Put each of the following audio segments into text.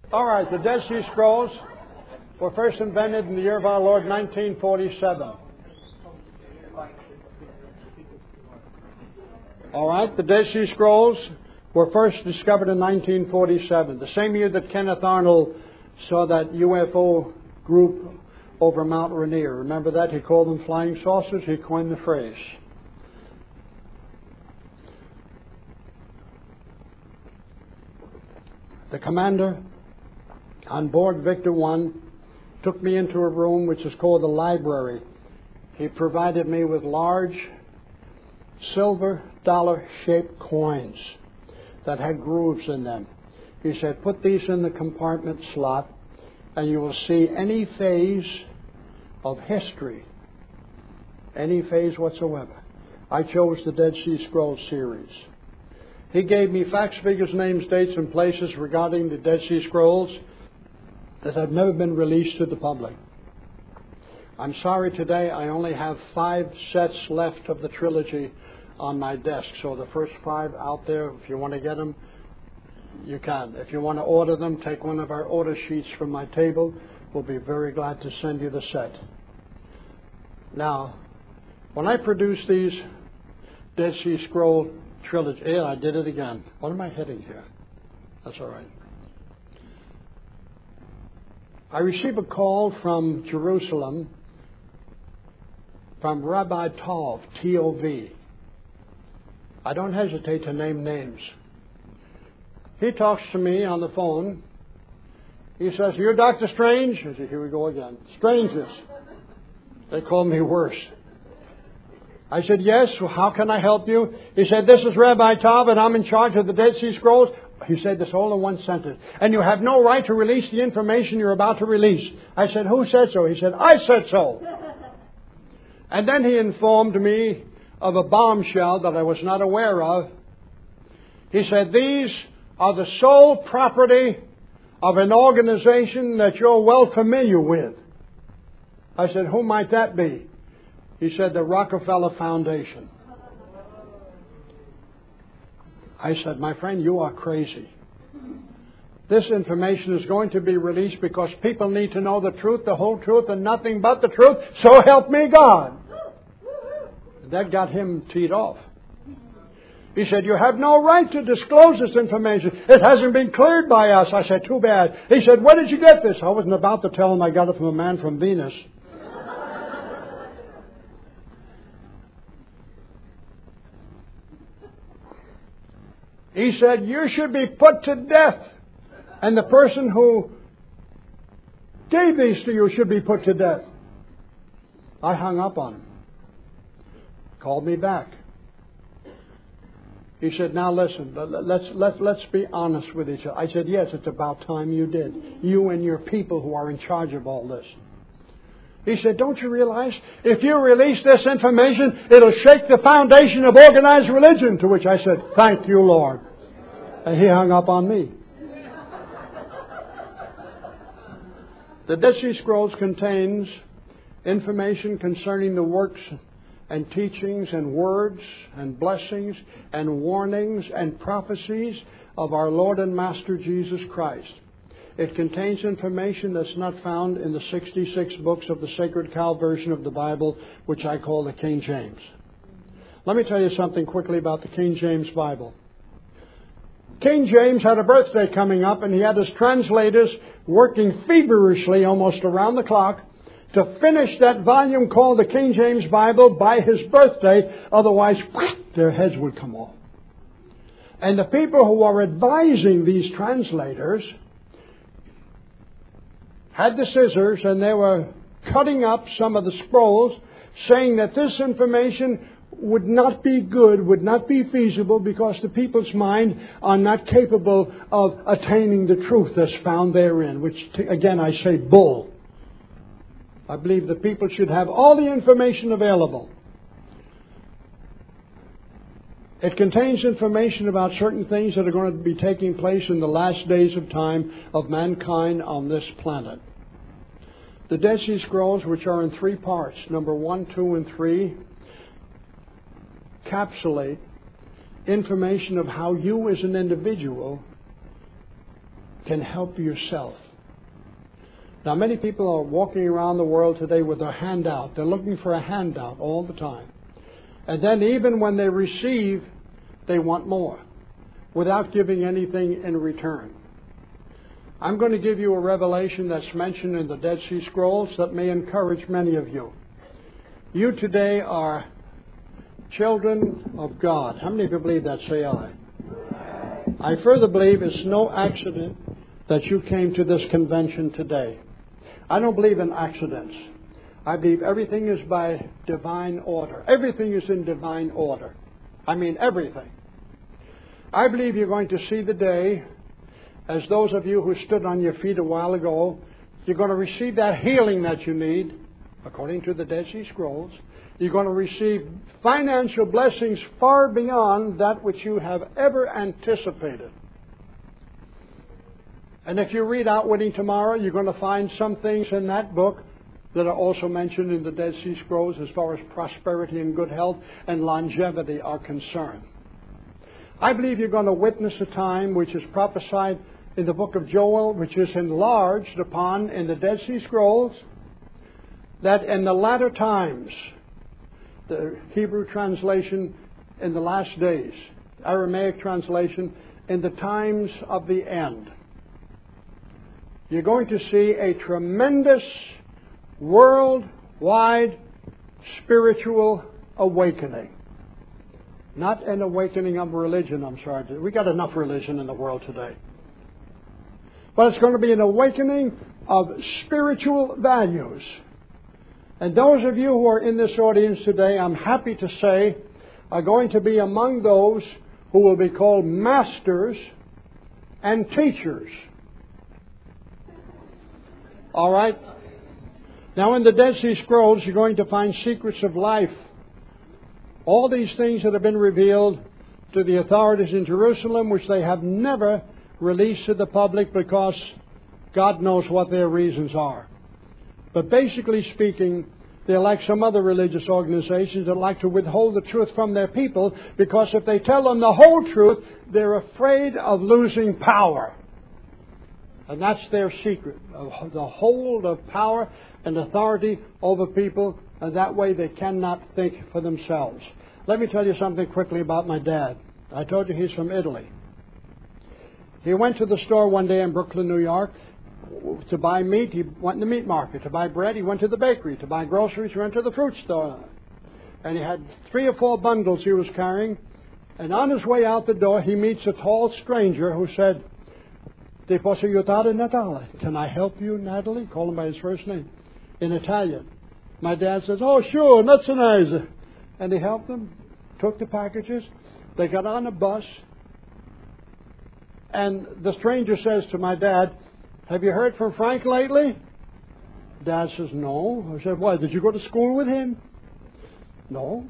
All right, the Dead Sea Scrolls were first invented in the year of our Lord 1947. All right, the Dead Sea Scrolls were first discovered in 1947, the same year that Kenneth Arnold saw that UFO group over Mount Rainier. Remember that? He called them flying saucers. He coined the phrase. The commander on board Victor I took me into a room which is called the library. He provided me with large silver dollar-shaped coins that had grooves in them. He said, put these in the compartment slot and you will see any phase of history, any phase whatsoever. I chose the Dead Sea Scrolls series. He gave me facts, figures, names, dates, and places regarding the Dead Sea Scrolls that have never been released to the public. I'm sorry today I only have 5 sets left of the trilogy on my desk. So the first 5 out there, if you want to get them, you can. If you want to order them, take one of our order sheets from my table. We'll be very glad to send you the set. Now, when I produce these Dead Sea Scroll trilogy, yeah, I did it again. What am I hitting here? That's all right. I received a call from Jerusalem from Rabbi Tov, T-O-V. I don't hesitate to name names. He talks to me on the phone. He says, "You're Dr. Strange?" I said, "Here we go again. Strangeness." They call me worse. I said, "Yes, well, how can I help you?" He said, "This is Rabbi Tov and I'm in charge of the Dead Sea Scrolls." He said this all in one sentence. "And you have no right to release the information you're about to release." I said, "Who said so?" He said, "I said so." And then he informed me of a bombshell that I was not aware of. He said, "These are the sole property of an organization that you're well familiar with." I said, "Who might that be?" He said, "The Rockefeller Foundation." I said, "My friend, you are crazy. This information is going to be released because people need to know the truth, the whole truth, and nothing but the truth. So help me God." That got him teed off. He said, "You have no right to disclose this information. It hasn't been cleared by us." I said, "Too bad." He said, "Where did you get this?" I wasn't about to tell him I got it from a man from Venus. He said, "You should be put to death. And the person who gave these to you should be put to death." I hung up on him. Called me back. He said, "Now listen, let's be honest with each other." I said, "Yes, it's about time you did. You and your people who are in charge of all this." He said, "Don't you realize if you release this information, it'll shake the foundation of organized religion?" To which I said, "Thank you, Lord." And he hung up on me. The Dead Sea Scrolls contains information concerning the works and teachings and words and blessings and warnings and prophecies of our Lord and Master Jesus Christ. It contains information that's not found in the 66 books of the Sacred Cow version of the Bible, which I call the King James. Let me tell you something quickly about the King James Bible. King James had a birthday coming up, and he had his translators working feverishly almost around the clock to finish that volume called the King James Bible by his birthday. Otherwise, their heads would come off. And the people who are advising these translators had the scissors, and they were cutting up some of the scrolls, saying that this information would not be good, would not be feasible, because the people's mind are not capable of attaining the truth that's found therein, which, again, I say bull. I believe the people should have all the information available. It contains information about certain things that are going to be taking place in the last days of time of mankind on this planet. The Dead Sea Scrolls, which are in 3 parts, number 1, 2, and 3, encapsulate information of how you as an individual can help yourself. Now, many people are walking around the world today with a handout. They're looking for a handout all the time. And then even when they receive, they want more without giving anything in return. I'm going to give you a revelation that's mentioned in the Dead Sea Scrolls that may encourage many of you. You today are children of God. How many of you believe that? Say aye. I further believe it's no accident that you came to this convention today. I don't believe in accidents. I believe everything is by divine order. Everything is in divine order. I mean everything. I believe you're going to see the day, as those of you who stood on your feet a while ago, you're going to receive that healing that you need, according to the Dead Sea Scrolls. You're going to receive financial blessings far beyond that which you have ever anticipated. And if you read Outwitting Tomorrow, you're going to find some things in that book that are also mentioned in the Dead Sea Scrolls as far as prosperity and good health and longevity are concerned. I believe you're going to witness a time which is prophesied in the book of Joel, which is enlarged upon in the Dead Sea Scrolls, that in the latter times, the Hebrew translation in the last days, Aramaic translation in the times of the end, you're going to see a tremendous worldwide spiritual awakening. Not an awakening of religion, I'm sorry. We got enough religion in the world today. But it's going to be an awakening of spiritual values. And those of you who are in this audience today, I'm happy to say, are going to be among those who will be called masters and teachers. All right? Now, in the Dead Sea Scrolls, you're going to find secrets of life. All these things that have been revealed to the authorities in Jerusalem, which they have never released to the public because God knows what their reasons are. But basically speaking, they're like some other religious organizations that like to withhold the truth from their people, because if they tell them the whole truth, they're afraid of losing power. And that's their secret, the hold of power and authority over people, and that way they cannot think for themselves. Let me tell you something quickly about my dad. I told you he's from Italy. He went to the store one day in Brooklyn, New York, to buy meat. He went in the meat market. To buy bread, he went to the bakery. To buy groceries, he went to the fruit store. And he had 3 or 4 bundles he was carrying. And on his way out the door, he meets a tall stranger who said, "Ti posso aiutare, Natale?" Can I help you, Natalie? Call him by his first name. In Italian. My dad says, "Oh, sure, that's so nice." And he helped them, took the packages. They got on a bus. And the stranger says to my dad, "Have you heard from Frank lately?" Dad says, "No." I said, "Why, did you go to school with him?" "No."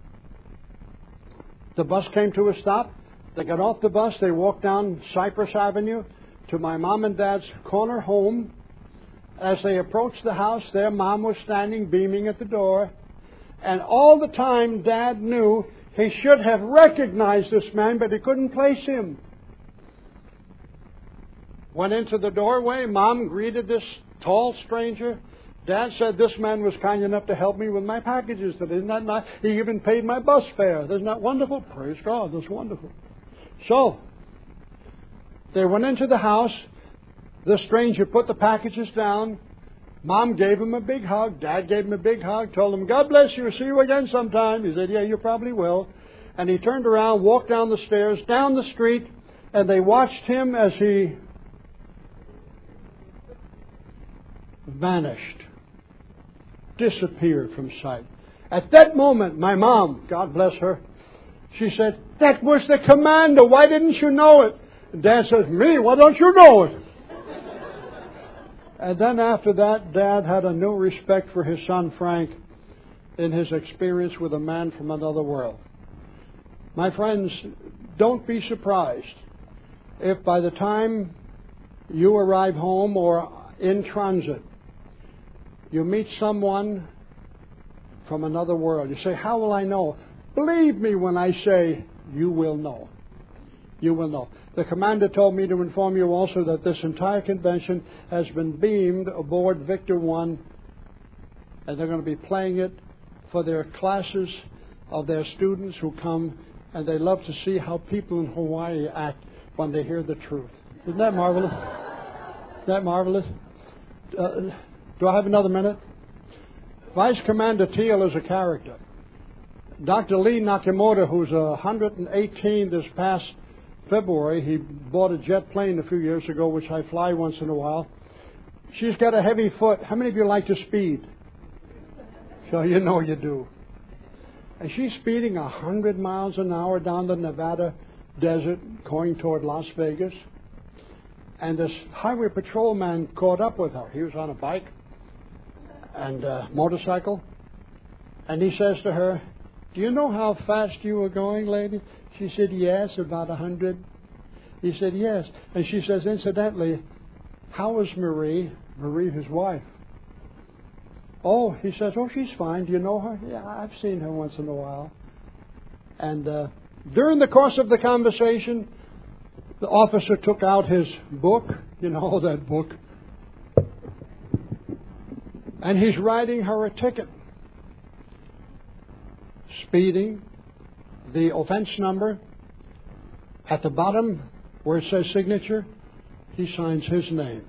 The bus came to a stop. They got off the bus. They walked down Cypress Avenue to my mom and dad's corner home. As they approached the house, their mom was standing beaming at the door. And all the time, Dad knew he should have recognized this man, but he couldn't place him. Went into the doorway. Mom greeted this tall stranger. Dad said, "This man was kind enough to help me with my packages today. Isn't that nice? He even paid my bus fare. Isn't that wonderful?" Praise God, that's wonderful. So, they went into the house. The stranger put the packages down. Mom gave him a big hug. Dad gave him a big hug. Told him, "God bless you. See you again sometime." He said, "Yeah, you probably will." And he turned around, walked down the stairs, down the street, and they watched him as he vanished, disappeared from sight. At that moment, my mom, God bless her, she said, "That was the commander. Why didn't you know it?" And Dad says, "Me? Why don't you know it?" And then after that, Dad had a new respect for his son Frank in his experience with a man from another world. My friends, don't be surprised if by the time you arrive home or in transit, you meet someone from another world. You say, "How will I know?" Believe me when I say you will know. you will know. The commander told me to inform you also that this entire convention has been beamed aboard Victor 1, and they're going to be playing it for their classes of their students who come, and they love to see how people in Hawaii act when they hear the truth. Isn't that marvelous? Isn't that marvelous? Do I have another minute? Vice Commander Teal is a character. Dr. Lee Nakamura, who's 118 this past February, he bought a jet plane a few years ago, which I fly once in a while. She's got a heavy foot. How many of you like to speed? So you know you do. And she's speeding 100 miles an hour down the Nevada desert going toward Las Vegas. And this highway patrolman caught up with her. He was on a bike and a motorcycle. And he says to her, "Do you know how fast you were going, lady?" She said, "Yes, about 100. He said, "Yes." And she says, "Incidentally, how is Marie?" Marie, his wife. "Oh," he says, "oh, she's fine. Do you know her?" "Yeah, I've seen her once in a while." And during the course of the conversation, the officer took out his book, you know, that book, and he's writing her a ticket. Speeding, the offense number, at the bottom where it says signature, he signs his name.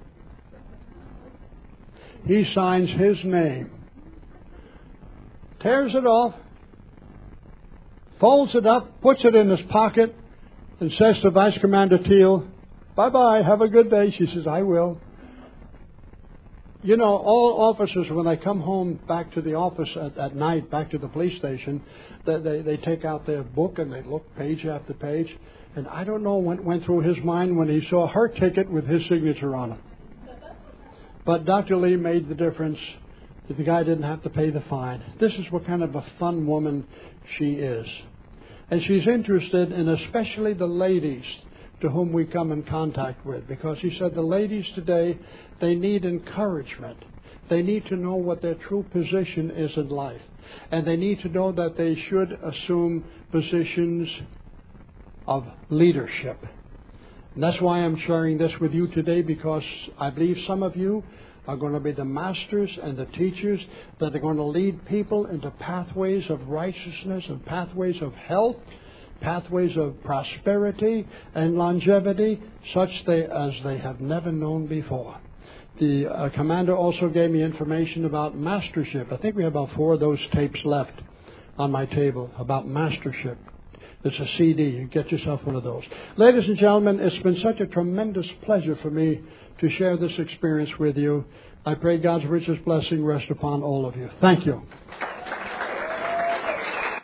He signs his name. Tears it off, folds it up, puts it in his pocket, and says to Vice Commander Teal, "Bye-bye, have a good day." She says, "I will." You know, all officers, when they come home back to the office at night, back to the police station, they take out their book and they look page after page. And I don't know what went through his mind when he saw her ticket with his signature on it. But Dr. Lee made the difference. The guy didn't have to pay the fine. This is what kind of a fun woman she is. And she's interested in especially the ladies to whom we come in contact with. Because he said the ladies today, they need encouragement. They need to know what their true position is in life. And they need to know that they should assume positions of leadership. And that's why I'm sharing this with you today, because I believe some of you are going to be the masters and the teachers that are going to lead people into pathways of righteousness and pathways of health, pathways of prosperity and longevity, such as they have never known before. The commander also gave me information about mastership. I think we have about 4 of those tapes left on my table about mastership. It's a CD. You get yourself one of those. Ladies and gentlemen, it's been such a tremendous pleasure for me to share this experience with you. I pray God's richest blessing rest upon all of you. Thank you.